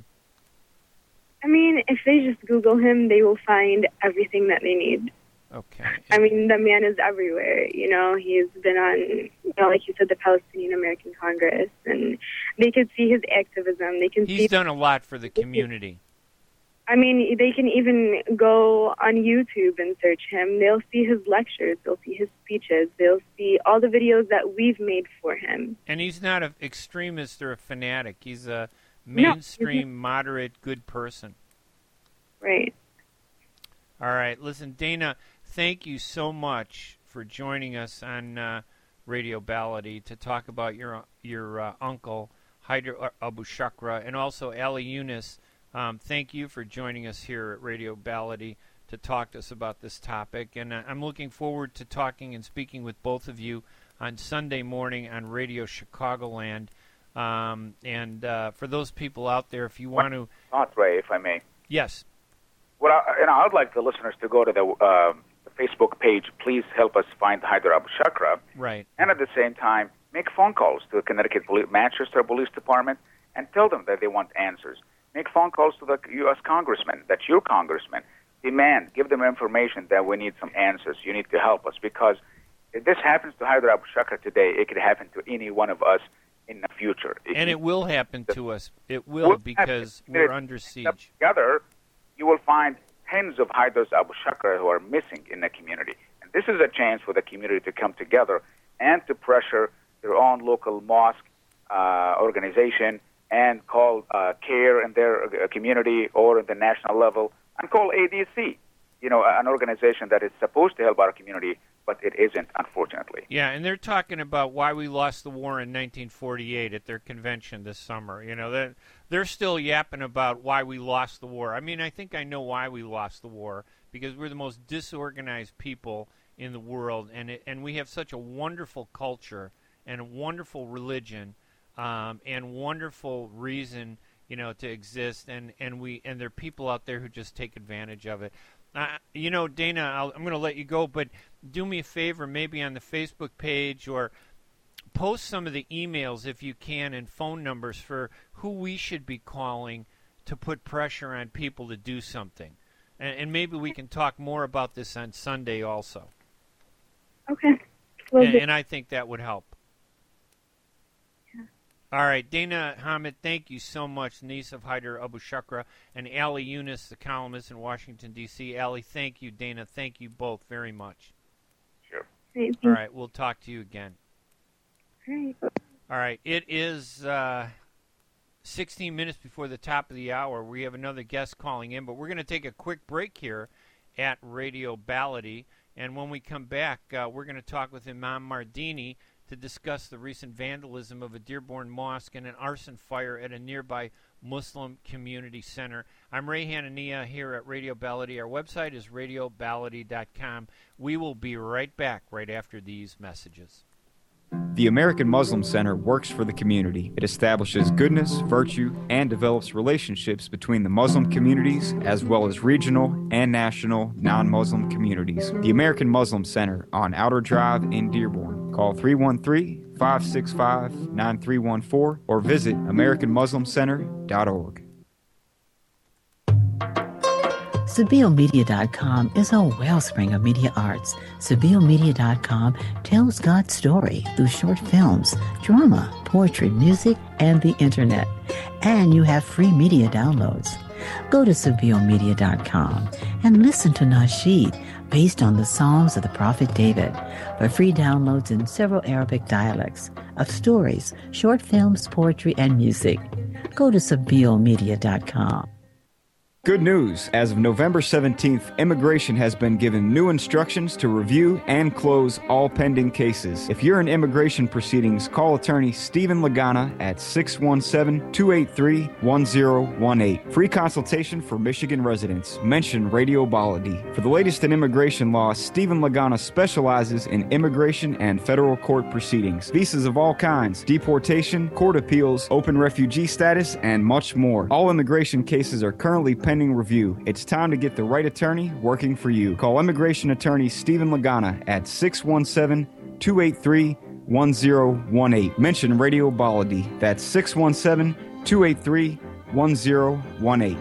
I mean, if they just Google him, they will find everything that they need. Okay. I mean, the man is everywhere. He's been on, like you said, the Palestinian American Congress, and they can see his activism. He's done a lot for the community. I mean, they can even go on YouTube and search him. They'll see his lectures. They'll see his speeches. They'll see all the videos that we've made for him. And he's not an extremist or a fanatic. He's a mainstream, moderate, good person. Right. All right. Listen, Dana, thank you so much for joining us on Radio Baladi to talk about your uncle, Haider Abu Shakra, and also Ali Yunus. Thank you for joining us here at Radio Baladi to talk to us about this topic. And I'm looking forward to talking and speaking with both of you on Sunday morning on Radio Chicagoland. And for those people out there, if you want to... Not Ray, if I may. Yes. Well, I would like the listeners to go to the Facebook page, Please Help Us Find Haider Abu Shakra. Right. And at the same time, make phone calls to the Connecticut Manchester Police Department and tell them that they want answers. Make phone calls to the U.S. congressman, that's your congressman. Give them information that we need some answers. You need to help us because if this happens to Haider Abu Shakra today, it could happen to any one of us in the future. And it will happen to us. It will because we're under siege. Together, you will find tens of Haiders Abu Shakra who are missing in the community. And this is a chance for the community to come together and to pressure their own local mosque organization and call CARE in their community or at the national level and call ADC, an organization that is supposed to help our community, but it isn't, unfortunately. Yeah, and they're talking about why we lost the war in 1948 at their convention this summer. They're still yapping about why we lost the war. I mean, I think I know why we lost the war, because we're the most disorganized people in the world, and we have such a wonderful culture and a wonderful religion and wonderful reason, to exist, and there are people out there who just take advantage of it. Dana, I'm going to let you go, but do me a favor, maybe on the Facebook page or post some of the emails if you can and phone numbers for who we should be calling to put pressure on people to do something. And maybe we can talk more about this on Sunday also. Okay. And I think that would help. All right, Dana Hamid, thank you so much, niece of Haider Abu Shakra, and Ali Yunus, the columnist in Washington, D.C. Ali, thank you. Dana, thank you both very much. Sure. Thank you. All right, we'll talk to you again. All right. All right, it is 16 minutes before the top of the hour. We have another guest calling in, but we're going to take a quick break here at Radio Ballady. And when we come back, we're going to talk with Imam Mardini to discuss the recent vandalism of a Dearborn mosque and an arson fire at a nearby Muslim community center. I'm Ray Hanania here at Radio Ballady. Our website is radioballady.com. We will be right back right after these messages. The American Muslim Center works for the community. It establishes goodness, virtue, and develops relationships between the Muslim communities as well as regional and national non-Muslim communities. The American Muslim Center on Outer Drive in Dearborn. Call 313-565-9314 or visit AmericanMuslimCenter.org. SabilMedia.com is a wellspring of media arts. SabilMedia.com tells God's story through short films, drama, poetry, music, and the internet. And you have free media downloads. Go to SabilMedia.com and listen to Nasheed, based on the Psalms of the Prophet David, for free downloads in several Arabic dialects of stories, short films, poetry, and music. Go to SabilMedia.com. Good news. As of November 17th, immigration has been given new instructions to review and close all pending cases. If you're in immigration proceedings, call attorney Stephen Lagana at 617-283-1018. Free consultation for Michigan residents. Mention Radio Ballady. For the latest in immigration law, Stephen Lagana specializes in immigration and federal court proceedings, visas of all kinds, deportation, court appeals, open refugee status, and much more. All immigration cases are currently pending review. It's time to get the right attorney working for you. Call immigration attorney Stephen Lagana at 617-283-1018. Mention Radio Ballady. That's 617-283-1018.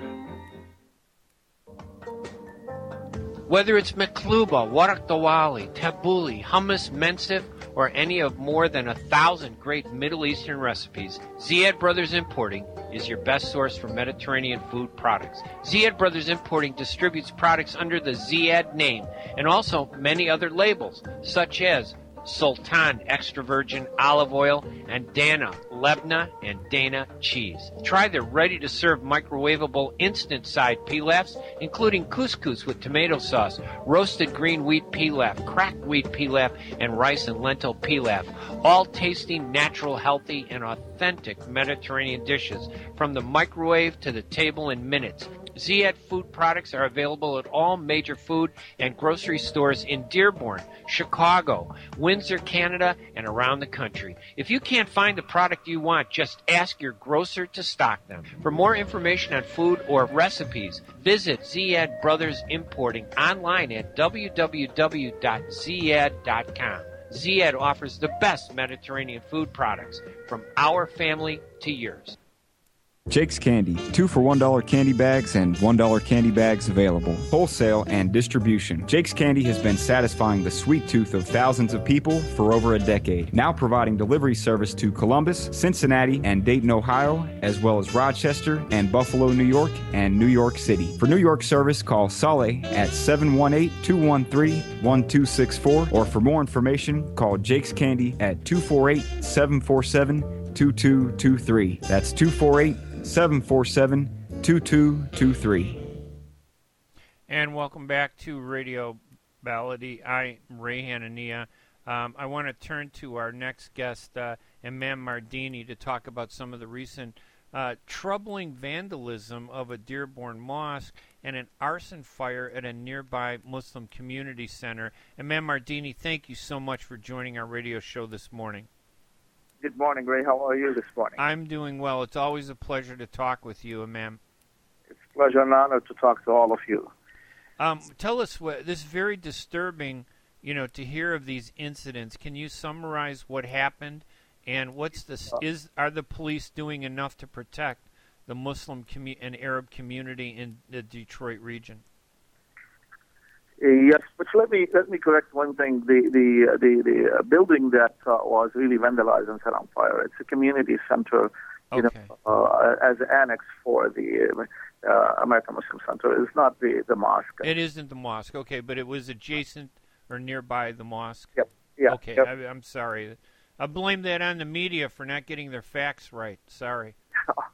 Whether it's Makluba, Warak Dawali, Tabbouleh, hummus, mensif, or any of more than 1,000 great Middle Eastern recipes, Ziad Brothers Importing is your best source for Mediterranean food products. Ziad Brothers Importing distributes products under the Ziad name and also many other labels, such as Sultan extra virgin olive oil and Dana Lebna and Dana cheese. Try their ready-to-serve microwavable instant side pilafs, including couscous with tomato sauce, roasted green wheat pilaf, cracked wheat pilaf, and rice and lentil pilaf, all tasting natural, healthy, and authentic Mediterranean dishes from the microwave to the table in minutes. Ziad food products are available at all major food and grocery stores in Dearborn, Chicago, Windsor, Canada, and around the country. If you can't find the product you want, just ask your grocer to stock them. For more information on food or recipes, visit Ziad Brothers Importing online at www.ziad.com. Ziad offers the best Mediterranean food products from our family to yours. Jake's Candy, 2 for $1 candy bags and $1 candy bags available. Wholesale and distribution. Jake's Candy has been satisfying the sweet tooth of thousands of people for over a decade. Now providing delivery service to Columbus, Cincinnati, and Dayton, Ohio, as well as Rochester and Buffalo, New York, and New York City. For New York service, call Saleh at 718-213-1264, or for more information, call Jake's Candy at 248-747-2223. That's 248-747-2223. And welcome back to Radio Ballady. I'm Ray Hanania. I want to turn to our next guest, Imam Mardini, to talk about some of the recent troubling vandalism of a Dearborn mosque and an arson fire at a nearby Muslim community center. Imam Mardini, thank you so much for joining our radio show this morning. Good morning, Ray. How are you this morning? I'm doing well. It's always a pleasure to talk with you, Imam. It's a pleasure and honor to talk to all of you. Tell us this is very disturbing, to hear of these incidents. Can you summarize what happened, and are the police doing enough to protect the Muslim and Arab community in the Detroit region? Yes, but let me correct one thing. The building that was really vandalized and set on fire, it's a community center, as an annex for the American Muslim Center. It's not the mosque. It isn't the mosque, okay, but it was adjacent or nearby the mosque? Yep. Yeah. Okay, yep. I'm sorry. I blame that on the media for not getting their facts right. Sorry.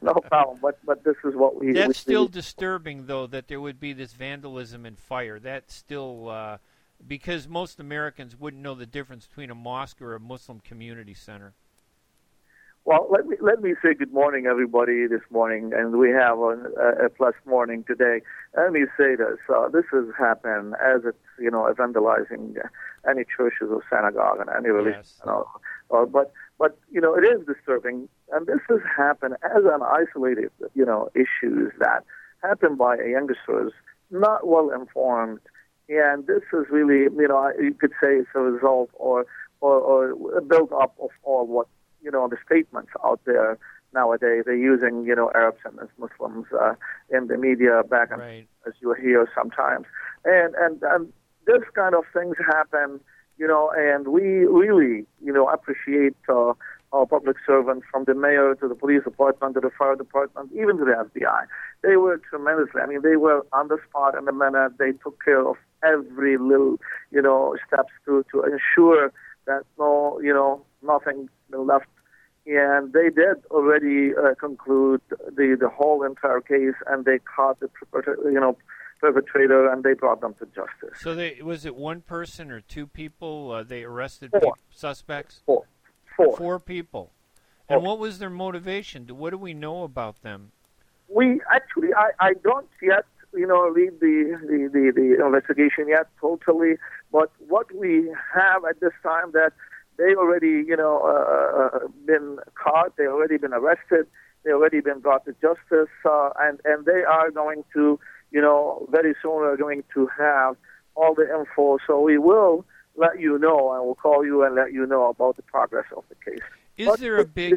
no problem. But this is what we. That's still disturbing, though, that there would be this vandalism and fire. That's still because most Americans wouldn't know the difference between a mosque or a Muslim community center. Well, let me say good morning, everybody, this morning, and we have a plus morning today. Let me say this: this has happened as it's vandalizing any churches or synagogue and any religion. Yes. But it is disturbing, and this has happened as an isolated issues that happen by youngsters not well informed, and this is really you could say it's a result or a build up of all what. The statements out there nowadays. They're using, Arabs and Muslims in the media back and right. as you hear sometimes. And this kind of things happen, and we really, appreciate our public servants from the mayor to the police department to the fire department, even to the FBI. They were tremendously. I mean, they were on the spot in a minute. They took care of every little, steps to ensure that nothing left. And they did already conclude the whole entire case, and they caught the perpetrator, and they brought them to justice. So was it one person or two people they arrested? Suspects? Four people. And what was their motivation? What do we know about them? We actually, I don't yet, read the investigation yet totally, but what we have at this time that they already, been caught. They already been arrested. They already been brought to justice, and they are going to, very soon are going to have all the info. So we will let you know, and we'll call you and let you know about the progress of the case. Is there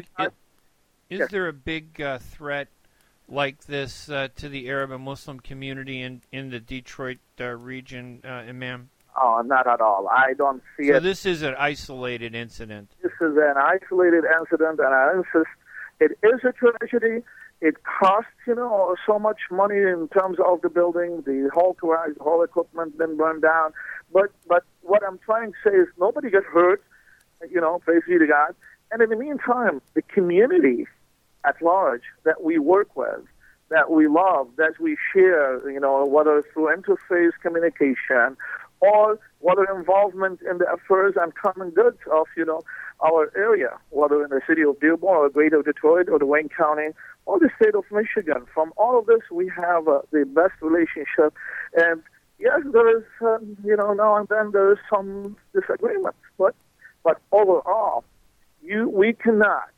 a big threat like this to the Arab and Muslim community in the Detroit region, Imam? Oh, not at all. I don't see it. So this is an isolated incident. This is an isolated incident, and I insist it is a tragedy. It costs, so much money in terms of the building, the whole garage, the whole equipment been burned down. But what I'm trying to say is nobody got hurt, praise be to God. And in the meantime, the community at large that we work with, that we love, that we share, whether through interface communication or whether involvement in the affairs and common goods of, our area, whether in the city of Dearborn or Greater Detroit or the Wayne County or the state of Michigan. From all of this, we have the best relationship. And yes, there is, now and then there is some disagreement. But overall, we cannot,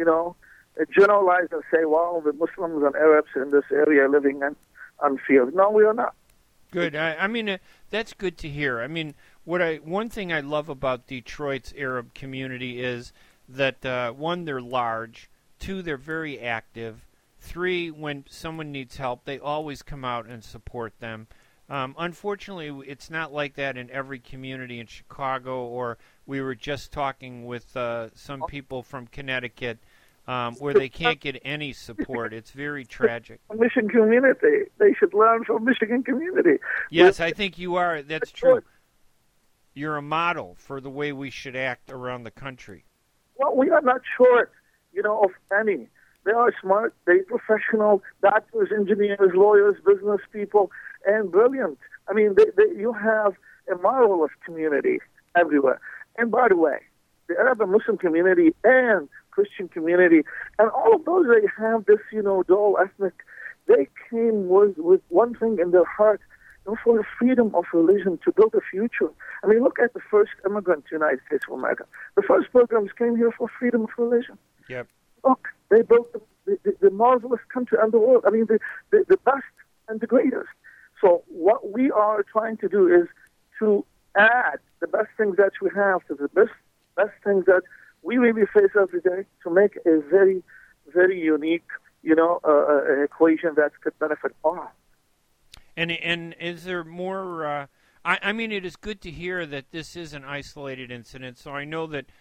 generalize and say, well, the Muslims and Arabs in this area are living unfair. No, we are not. Good. I mean, that's good to hear. I mean, one thing I love about Detroit's Arab community is that, one, they're large, two, they're very active, three, when someone needs help, they always come out and support them. Unfortunately, it's not like that in every community in Chicago, or we were just talking with some people from Connecticut where they can't get any support. It's very tragic. Michigan community. They should learn from Michigan community. Yes, I think you are. That's true. You're a model for the way we should act around the country. Well, we are not short, of any. They are smart, they're professional, doctors, engineers, lawyers, business people, and brilliant. I mean, you have a marvelous community everywhere. And by the way, the Arab and Muslim community and Christian community, and all of those, they have this, dual ethnic. They came with one thing in their heart, for the freedom of religion to build a future. I mean, look at the first immigrant to the United States of America. The first pilgrims came here for freedom of religion. Yep. Look, they built the marvelous country and the world. I mean, the best and the greatest. So what we are trying to do is to add the best things that we have to the best things that we really face every day to make a very, very unique, equation that could benefit all. And is there more? I mean, it is good to hear that this is an isolated incident. So I know that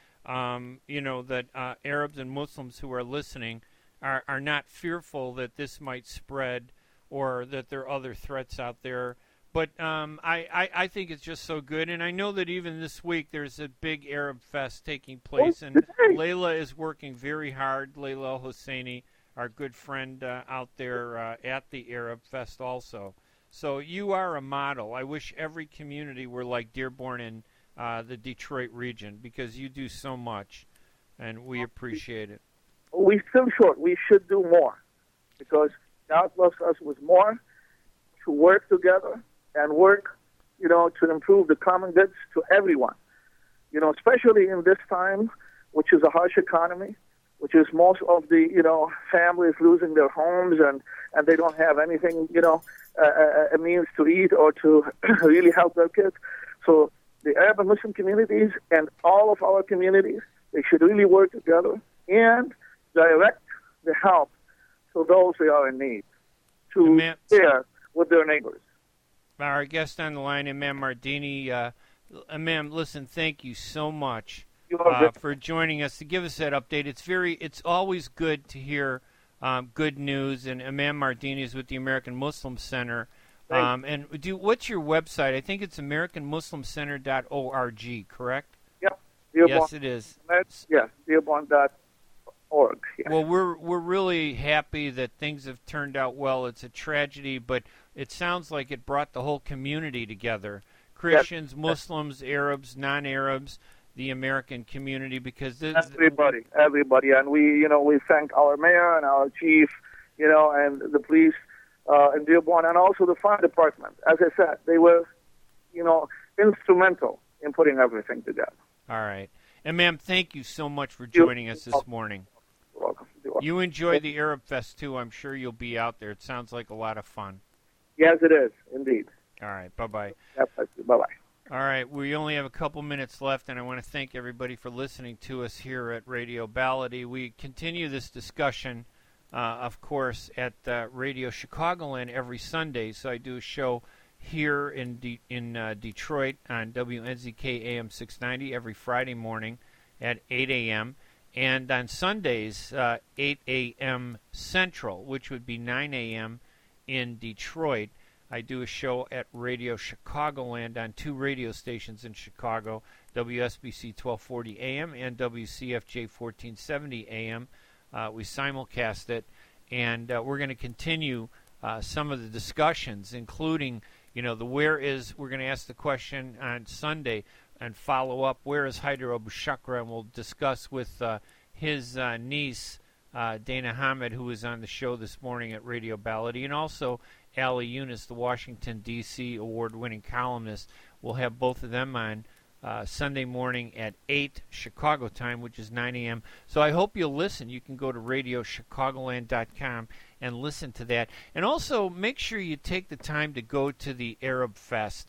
that Arabs and Muslims who are listening are not fearful that this might spread or that there are other threats out there. But I think it's just so good. And I know that even this week there's a big Arab Fest taking place. And Layla is working very hard, Layla Al-Husseini, our good friend out there at the Arab Fest also. So you are a model. I wish every community were like Dearborn in the Detroit region, because you do so much, and we appreciate it. We're still short. We should do more, because God loves us with more, to work together and work, to improve the common goods to everyone. Especially in this time, which is a harsh economy, which is most of the, families losing their homes and they don't have anything, a means to eat or to really help their kids. So the Arab and Muslim communities and all of our communities, they should really work together and direct the help to those who are in need, to share with their neighbors. Our guest on the line, Imam Mardini. Imam, listen, thank you so much for joining us to give us that update. It's always good to hear good news, and Imam Mardini is with the American Muslim Center. What's your website? I think it's AmericanMuslimCenter.org, correct? Yep. Yes, it is. Yes, Dearborn.org. Yeah. Well, we're really happy that things have turned out well. It's a tragedy, but it sounds like it brought the whole community together. Christians, Muslims, Arabs, non-Arabs, the American community, because everybody, and we thank our mayor and our chief, and the police in Dearborn, and also the fire department. As I said, they were, instrumental in putting everything together. All right, and ma'am, thank you so much for joining us this morning. You're welcome. You enjoy the Arab Fest too. I'm sure you'll be out there. It sounds like a lot of fun. Yes, it is indeed. All right, bye-bye. Bye-bye. All right, we only have a couple minutes left, and I want to thank everybody for listening to us here at Radio Baladi. We continue this discussion, of course, at Radio Chicagoland every Sunday. So I do a show here in Detroit on WNZK AM 690 every Friday morning at 8 a.m., and on Sundays, 8 a.m. Central, which would be 9 a.m. in Detroit. I do a show at Radio Chicagoland on 2 radio stations in Chicago, WSBC 1240 AM and WCFJ 1470 AM. We simulcast it, and we're going to continue some of the discussions, including, we're going to ask the question on Sunday and follow up, where is Haider Abu Shakra, and we'll discuss with his niece, Dana Hamid, who was on the show this morning at Radio Baladi, and also Ali Yunus, the Washington, D.C. award-winning columnist. We'll have both of them on Sunday morning at 8 Chicago time, which is 9 a.m. So I hope you'll listen. You can go to RadioChicagoland.com and listen to that. And also make sure you take the time to go to the Arab Fest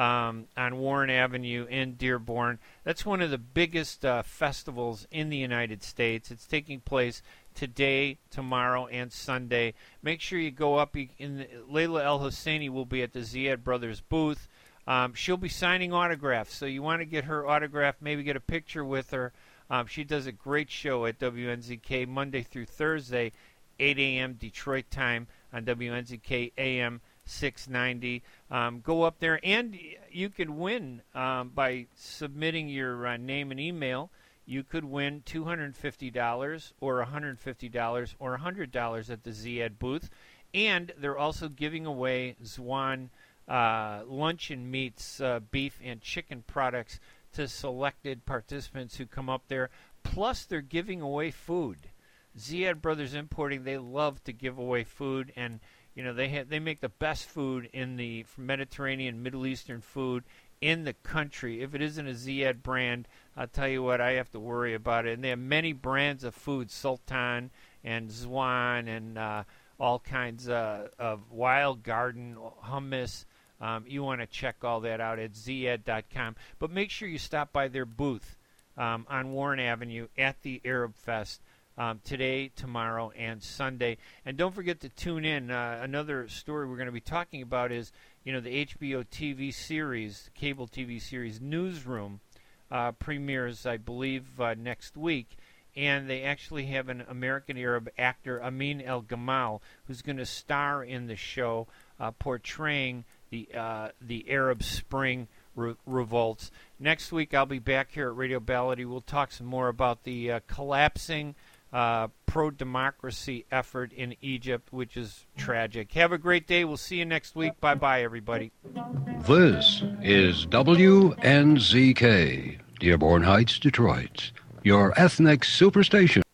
on Warren Avenue in Dearborn. That's one of the biggest festivals in the United States. It's taking place today, tomorrow, and Sunday. Make sure you go up. Layla El-Husseini will be at the Ziad Brothers booth. She'll be signing autographs, so you want to get her autograph, maybe get a picture with her. She does a great show at WNZK Monday through Thursday, 8 a.m. Detroit time on WNZK AM 690. Go up there, and you could win by submitting your name and email. You could win $250 or $150 or $100 at the Ziad booth. And they're also giving away Zwan luncheon meats, beef and chicken products to selected participants who come up there. Plus, they're giving away food. Ziad Brothers Importing, they love to give away food, and they make the best food in the Mediterranean, Middle Eastern food in the country. If it isn't a Ziad brand, I'll tell you what, I have to worry about it. And they have many brands of food, Sultan and Zwan and all kinds of Wild Garden, hummus. You want to check all that out at Ziad.com. But make sure you stop by their booth on Warren Avenue at the Arab Fest today, tomorrow, and Sunday. And don't forget to tune in. Another story we're going to be talking about is, the HBO TV series, cable TV series Newsroom premieres, I believe, next week. And they actually have an American Arab actor, Amin El-Gamal, who's going to star in the show, portraying the Arab Spring revolts. Next week, I'll be back here at Radio Baladi. We'll talk some more about the collapsing pro-democracy effort in Egypt, which is tragic. Have a great day. We'll see you next week. Bye-bye, everybody. This is WNZK, Dearborn Heights, Detroit, your ethnic superstation.